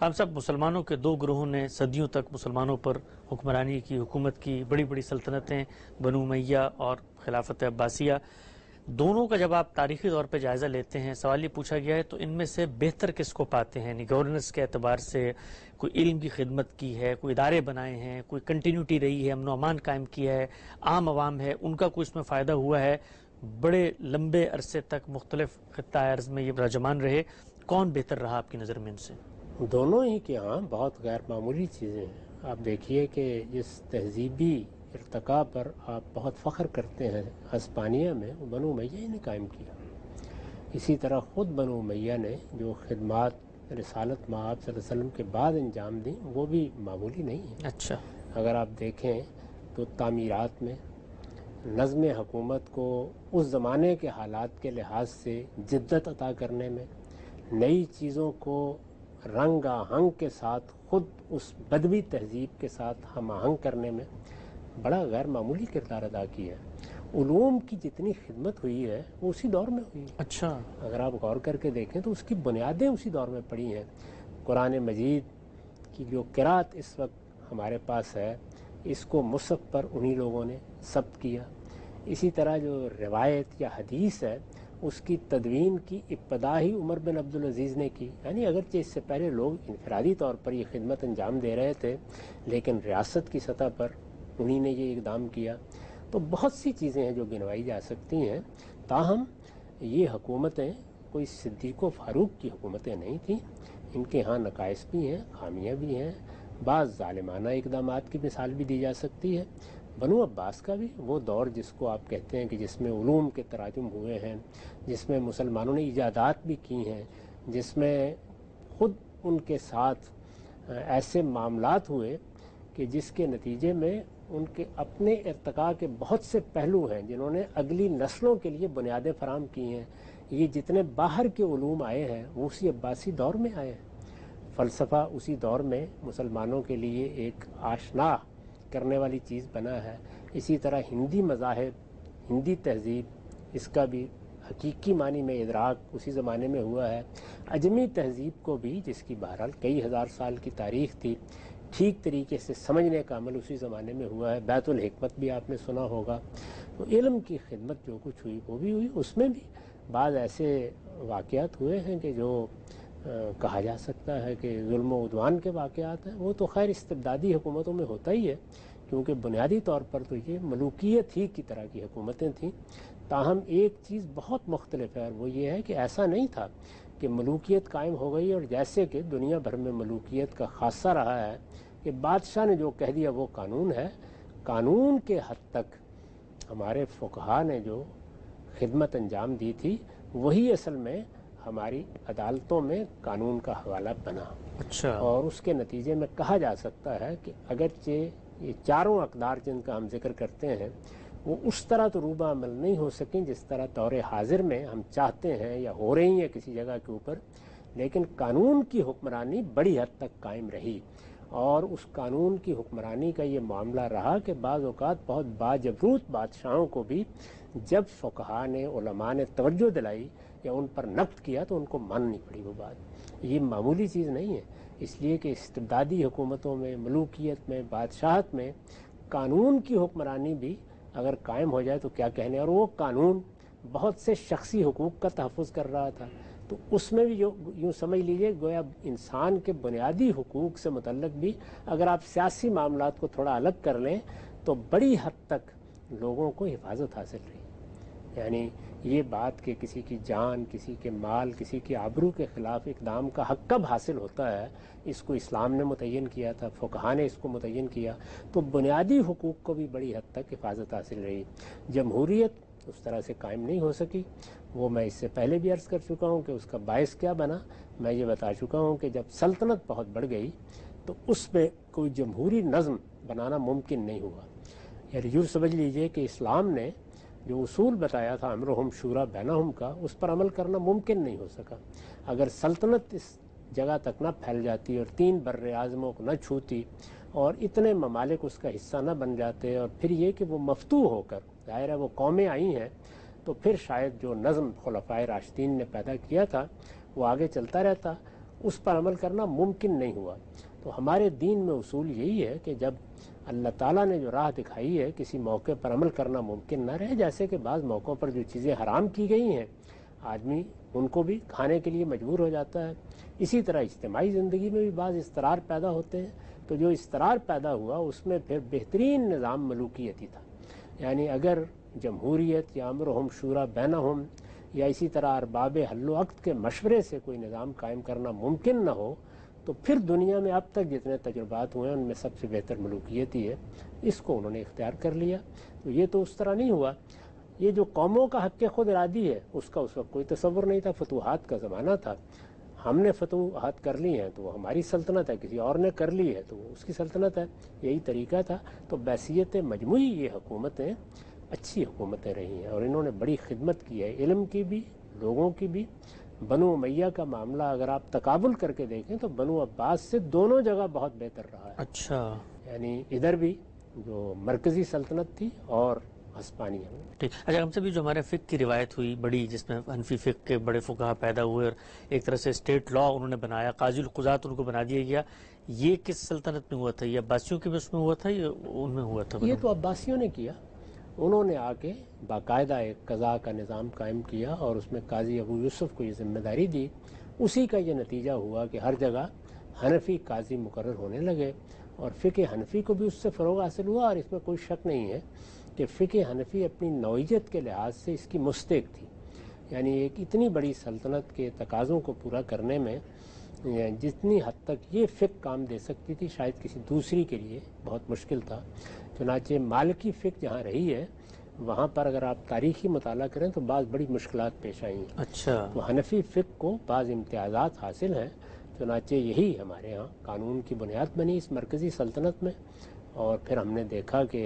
خان صاحب، مسلمانوں کے دو گروہوں نے صدیوں تک مسلمانوں پر حکمرانی کی، حکومت کی، بڑی بڑی سلطنتیں، بنو امیہ اور خلافت عباسیہ، دونوں کا جب آپ تاریخی طور پہ جائزہ لیتے ہیں، سوال یہ پوچھا گیا ہے تو ان میں سے بہتر کس کو پاتے ہیں؟ یعنی گورننس کے اعتبار سے کوئی علم کی خدمت کی ہے، کوئی ادارے بنائے ہیں، کوئی کنٹینیوٹی رہی ہے، امن و امان قائم کیا ہے، عام عوام ہے ان کا کوئی اس میں فائدہ ہوا ہے، بڑے لمبے عرصے تک مختلف خطہ ارض میں یہ راجمان رہے، کون بہتر رہا آپ کی نظر میں ان سے؟ دونوں ہی کے ہاں بہت غیر معمولی چیزیں ہیں۔ آپ دیکھیے کہ جس تہذیبی ارتقاء پر آپ بہت فخر کرتے ہیں ہسپانیہ میں، وہ بنو امیہ ہی نے قائم کیا۔ اسی طرح خود بنو امیہ نے جو خدمات رسالت مآب صلی اللہ علیہ وسلم کے بعد انجام دیں وہ بھی معمولی نہیں ہیں۔ اچھا، اگر آپ دیکھیں تو تعمیرات میں، نظم حکومت کو اس زمانے کے حالات کے لحاظ سے جدت عطا کرنے میں، نئی چیزوں کو رنگ آہنگ کے ساتھ خود اس بدوی تہذیب کے ساتھ ہم آہنگ کرنے میں بڑا غیر معمولی کردار ادا کیا ہے۔ علوم کی جتنی خدمت ہوئی ہے وہ اسی دور میں ہوئی ہے۔ اچھا، اگر آپ غور کر کے دیکھیں تو اس کی بنیادیں اسی دور میں پڑی ہیں۔ قرآن مجید کی جو قرأت اس وقت ہمارے پاس ہے، اس کو مصحف پر انہی لوگوں نے ثبت کیا۔ اسی طرح جو روایت یا حدیث ہے اس کی تدوین کی ابتدا ہی عمر بن عبدالعزیز نے کی، یعنی اگرچہ اس سے پہلے لوگ انفرادی طور پر یہ خدمت انجام دے رہے تھے لیکن ریاست کی سطح پر انہی نے یہ اقدام کیا۔ تو بہت سی چیزیں ہیں جو گنوائی جا سکتی ہیں، تاہم یہ حکومتیں کوئی صدیق و فاروق کی حکومتیں نہیں تھیں۔ ان کے ہاں نقائص بھی ہیں، خامیاں بھی ہیں، بعض ظالمانہ اقدامات کی مثال بھی دی جا سکتی ہے۔ بنو عباس کا بھی وہ دور جس کو آپ کہتے ہیں کہ جس میں علوم کے تراجم ہوئے ہیں، جس میں مسلمانوں نے ایجادات بھی کی ہیں، جس میں خود ان کے ساتھ ایسے معاملات ہوئے کہ جس کے نتیجے میں ان کے اپنے ارتقاء کے بہت سے پہلو ہیں جنہوں نے اگلی نسلوں کے لیے بنیادیں فراہم کی ہیں۔ یہ جتنے باہر کے علوم آئے ہیں وہ اسی عباسی دور میں آئے ہیں۔ فلسفہ اسی دور میں مسلمانوں کے لیے ایک آشنا کرنے والی چیز بنا ہے۔ اسی طرح ہندی مذاہب، ہندی تہذیب، اس کا بھی حقیقی معنی میں ادراک اسی زمانے میں ہوا ہے۔ عجمی تہذیب کو بھی، جس کی بہرحال کئی ہزار سال کی تاریخ تھی، ٹھیک طریقے سے سمجھنے کا عمل اسی زمانے میں ہوا ہے۔ بیت الحکمت بھی آپ نے سنا ہوگا۔ تو علم کی خدمت جو کچھ ہوئی وہ بھی ہوئی۔ اس میں بھی بعض ایسے واقعات ہوئے ہیں کہ جو کہا جا سکتا ہے کہ ظلم و عدوان کے واقعات ہیں۔ وہ تو خیر استبدادی حکومتوں میں ہوتا ہی ہے، کیونکہ بنیادی طور پر تو یہ ملوکیت ہی کی طرح کی حکومتیں تھیں۔ تاہم ایک چیز بہت مختلف ہے اور وہ یہ ہے کہ ایسا نہیں تھا کہ ملوکیت قائم ہو گئی اور جیسے کہ دنیا بھر میں ملوکیت کا خاصہ رہا ہے کہ بادشاہ نے جو کہہ دیا وہ قانون ہے۔ قانون کے حد تک ہمارے فقہا نے جو خدمت انجام دی تھی وہی اصل میں ہماری عدالتوں میں قانون کا حوالہ بنا۔ اچھا، اور اس کے نتیجے میں کہا جا سکتا ہے کہ اگرچہ یہ چاروں اقدار جن کا ہم ذکر کرتے ہیں وہ اس طرح تو روبہ عمل نہیں ہو سکیں جس طرح دور حاضر میں ہم چاہتے ہیں یا ہو رہی ہیں کسی جگہ کے اوپر، لیکن قانون کی حکمرانی بڑی حد تک قائم رہی۔ اور اس قانون کی حکمرانی کا یہ معاملہ رہا کہ بعض اوقات بہت باجبروت بادشاہوں کو بھی جب فقہا نے، علماء نے توجہ دلائی یا ان پر نقد کیا تو ان کو ماننی پڑی وہ بات۔ یہ معمولی چیز نہیں ہے، اس لیے کہ استبدادی حکومتوں میں، ملوکیت میں، بادشاہت میں قانون کی حکمرانی بھی اگر قائم ہو جائے تو کیا کہنے، اور وہ قانون بہت سے شخصی حقوق کا تحفظ کر رہا تھا۔ تو اس میں بھی جو یوں سمجھ لیجئے گویا انسان کے بنیادی حقوق سے متعلق بھی اگر آپ سیاسی معاملات کو تھوڑا الگ کر لیں تو بڑی حد تک لوگوں کو حفاظت حاصل رہی۔ یعنی یہ بات کہ کسی کی جان، کسی کے مال، کسی کی آبرو کے خلاف اقدام کا حق کب حاصل ہوتا ہے، اس کو اسلام نے متعین کیا تھا، فقہا نے اس کو متعین کیا، تو بنیادی حقوق کو بھی بڑی حد تک حفاظت حاصل رہی۔ جمہوریت اس طرح سے قائم نہیں ہو سکی، وہ میں اس سے پہلے بھی عرض کر چکا ہوں کہ اس کا باعث کیا بنا۔ میں یہ بتا چکا ہوں کہ جب سلطنت بہت بڑھ گئی تو اس میں کوئی جمہوری نظم بنانا ممکن نہیں ہوا۔ یعنی یوں سمجھ لیجئے کہ اسلام نے جو اصول بتایا تھا امرہم شورا بینہم کا، اس پر عمل کرنا ممکن نہیں ہو سکا۔ اگر سلطنت اس جگہ تک نہ پھیل جاتی اور 3 بر اعظموں کو نہ چھوتی اور اتنے ممالک اس کا حصہ نہ بن جاتے، اور پھر یہ کہ وہ مفتوح ہو کر، ظاہر ہے وہ قومیں آئی ہیں، تو پھر شاید جو نظم خلفائے راشدین نے پیدا کیا تھا وہ آگے چلتا رہتا۔ اس پر عمل کرنا ممکن نہیں ہوا۔ تو ہمارے دین میں اصول یہی ہے کہ جب اللہ تعالیٰ نے جو راہ دکھائی ہے کسی موقع پر عمل کرنا ممکن نہ رہے، جیسے کہ بعض موقعوں پر جو چیزیں حرام کی گئی ہیں آدمی ان کو بھی کھانے کے لیے مجبور ہو جاتا ہے، اسی طرح اجتماعی زندگی میں بھی بعض اضطرار پیدا ہوتے ہیں۔ تو جو اضطرار پیدا ہوا اس میں پھر بہترین نظام ملوکیتی تھا، یعنی اگر جمہوریت یا امرہم شورا بینہم یا اسی طرح ارباب حل و عقد کے مشورے سے کوئی نظام قائم کرنا ممکن نہ ہو تو پھر دنیا میں اب تک جتنے تجربات ہوئے ہیں ان میں سب سے بہتر ملوکیت ہی ہے، اس کو انہوں نے اختیار کر لیا۔ تو یہ تو اس طرح نہیں ہوا، یہ جو قوموں کا حق خود ارادی ہے اس کا اس وقت کوئی تصور نہیں تھا، فتوحات کا زمانہ تھا، ہم نے فتوحات کر لی ہیں تو وہ ہماری سلطنت ہے، کسی اور نے کر لی ہے تو وہ اس کی سلطنت ہے، یہی طریقہ تھا۔ تو بحیثیت مجموعی یہ حکومتیں اچھی حکومتیں رہی ہیں اور انہوں نے بڑی خدمت کی ہے، علم کی بھی، لوگوں کی بھی۔ بنو امیہ کا معاملہ اگر آپ تقابل کر کے دیکھیں تو بنو عباس سے دونوں جگہ بہت بہتر رہا ہے۔ اچھا، یعنی ادھر بھی جو مرکزی سلطنت تھی اور ہسپانیہ میں۔ ٹھیک۔ اچھا، ہم سے بھی جو ہمارے فقہ کی روایت ہوئی بڑی، جس میں حنفی فقہ کے بڑے فقہا پیدا ہوئے اور ایک طرح سے اسٹیٹ لا انہوں نے بنایا، قاضی القضات ان کو بنا دیا گیا، یہ کس سلطنت میں ہوا تھا؟ یہ عباسیوں کے بھی اس میں ہوا تھا یا ان میں ہوا تھا؟ یہ تو عباسیوں نے کیا، انہوں نے آ کے باقاعدہ ایک قضاء کا نظام قائم کیا اور اس میں قاضی ابو یوسف کو یہ ذمہ داری دی، اسی کا یہ نتیجہ ہوا کہ ہر جگہ حنفی قاضی مقرر ہونے لگے اور فقہ حنفی کو بھی اس سے فروغ حاصل ہوا۔ اور اس میں کوئی شک نہیں ہے کہ فقہ حنفی اپنی نوعیت کے لحاظ سے اس کی مستحق تھی، یعنی ایک اتنی بڑی سلطنت کے تقاضوں کو پورا کرنے میں جتنی حد تک یہ فقہ کام دے سکتی تھی شاید کسی دوسری کے لیے بہت مشکل تھا۔ چنانچہ مالکی فقہ جہاں رہی ہے وہاں پر اگر آپ تاریخی مطالعہ کریں تو بعض بڑی مشکلات پیش آئی ہیں۔ اچھا، تو حنفی فقہ کو بعض امتیازات حاصل ہیں، چنانچہ یہی ہمارے ہاں قانون کی بنیاد بنی اس مرکزی سلطنت میں۔ اور پھر ہم نے دیکھا کہ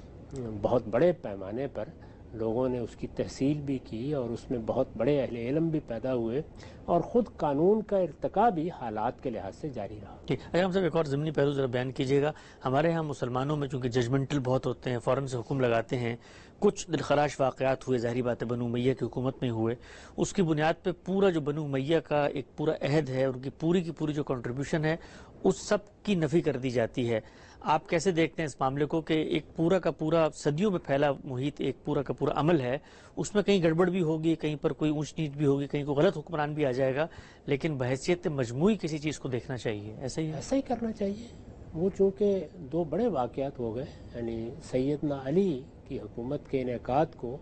بہت بڑے پیمانے پر لوگوں نے اس کی تحصیل بھی کی اور اس میں بہت بڑے اہل علم بھی پیدا ہوئے اور خود قانون کا ارتقاء بھی حالات کے لحاظ سے جاری رہا۔ ٹھیک۔ اچھا، ہم سب ایک اور ضمنی پہلو ذرا بیان کیجیے گا۔ ہمارے ہاں مسلمانوں میں چونکہ ججمنٹل بہت ہوتے ہیں، فوراً سے حکم لگاتے ہیں، کچھ دلخراش واقعات ہوئے، ظاہری بات ہے بنو امیہ کی حکومت میں ہوئے، اس کی بنیاد پہ پورا جو بنو امیہ کا ایک پورا عہد ہے، ان کی پوری جو کنٹریبیوشن ہے اس سب کی نفی کر دی جاتی ہے۔ آپ کیسے دیکھتے ہیں اس معاملے کو کہ ایک پورا کا پورا صدیوں میں پھیلا محیط، ایک پورا کا پورا عمل ہے، اس میں کہیں گڑبڑ بھی ہوگی، کہیں پر کوئی اونچ نیچ بھی ہوگی، کہیں کوئی غلط حکمران بھی آ جائے گا، لیکن بحیثیت مجموعی کسی چیز کو دیکھنا چاہیے، ایسا ہی ہے؟ ایسا ہی کرنا چاہیے۔ وہ چونکہ دو بڑے واقعات ہو گئے، یعنی سیدنا علی کی حکومت کے انعقاد کو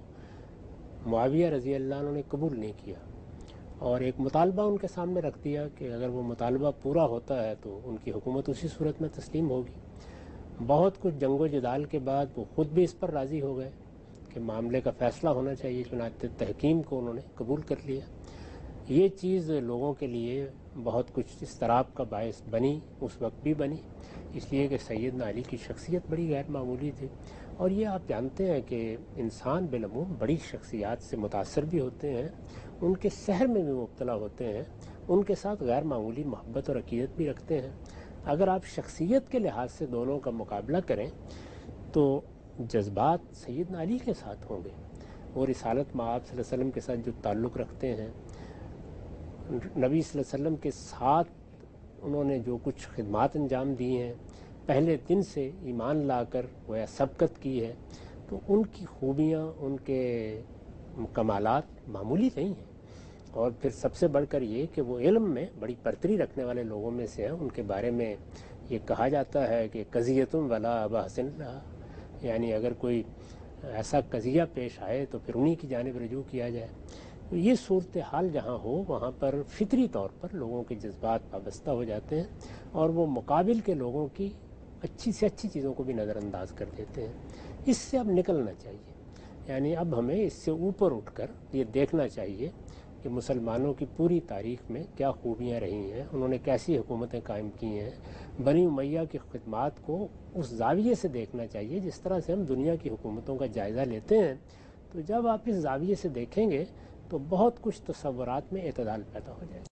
معاویہ رضی اللہ عنہ نے قبول نہیں کیا اور ایک مطالبہ ان کے سامنے رکھ دیا کہ اگر وہ مطالبہ پورا ہوتا ہے تو ان کی حکومت اسی صورت میں تسلیم ہوگی۔ بہت کچھ جنگ و جدال کے بعد وہ خود بھی اس پر راضی ہو گئے کہ معاملے کا فیصلہ ہونا چاہیے، چنانچہ تحکیم کو انہوں نے قبول کر لیا۔ یہ چیز لوگوں کے لیے بہت کچھ اضطراب کا باعث بنی، اس وقت بھی بنی، اس لیے کہ سیدنا علی کی شخصیت بڑی غیر معمولی تھی۔ اور یہ آپ جانتے ہیں کہ انسان بالعموم بڑی شخصیات سے متاثر بھی ہوتے ہیں، ان کے سحر میں بھی مبتلا ہوتے ہیں، ان کے ساتھ غیر معمولی محبت اور عقیدت بھی رکھتے ہیں۔ اگر آپ شخصیت کے لحاظ سے دونوں کا مقابلہ کریں تو جذبات سیدنا علی کے ساتھ ہوں گے، وہ رسالت مآب صلی اللہ علیہ وسلم کے ساتھ جو تعلق رکھتے ہیں، نبی صلی اللہ علیہ وسلم کے ساتھ انہوں نے جو کچھ خدمات انجام دی ہیں، پہلے دن سے ایمان لا کر گویا سبقت کی ہے، تو ان کی خوبیاں، ان کے کمالات معمولی نہیں ہیں۔ اور پھر سب سے بڑھ کر یہ کہ وہ علم میں بڑی برتری رکھنے والے لوگوں میں سے ہیں۔ ان کے بارے میں یہ کہا جاتا ہے کہ قضیتم ولا ابا حسن رہا، یعنی اگر کوئی ایسا قضیہ پیش آئے تو پھر انہی کی جانب رجوع کیا جائے۔ تو یہ صورتحال جہاں ہو وہاں پر فطری طور پر لوگوں کے جذبات وابستہ ہو جاتے ہیں اور وہ مقابل کے لوگوں کی اچھی سے اچھی چیزوں کو بھی نظر انداز کر دیتے ہیں۔ اس سے اب نکلنا چاہیے، یعنی اب ہمیں اس سے اوپر اٹھ کر یہ دیکھنا چاہیے کہ مسلمانوں کی پوری تاریخ میں کیا خوبیاں رہی ہیں، انہوں نے کیسی حکومتیں قائم کی ہیں۔ بنی امیہ کی خدمات کو اس زاویے سے دیکھنا چاہیے جس طرح سے ہم دنیا کی حکومتوں کا جائزہ لیتے ہیں۔ تو جب آپ اس زاویے سے دیکھیں گے تو بہت کچھ تصورات میں اعتدال پیدا ہو جائے گا۔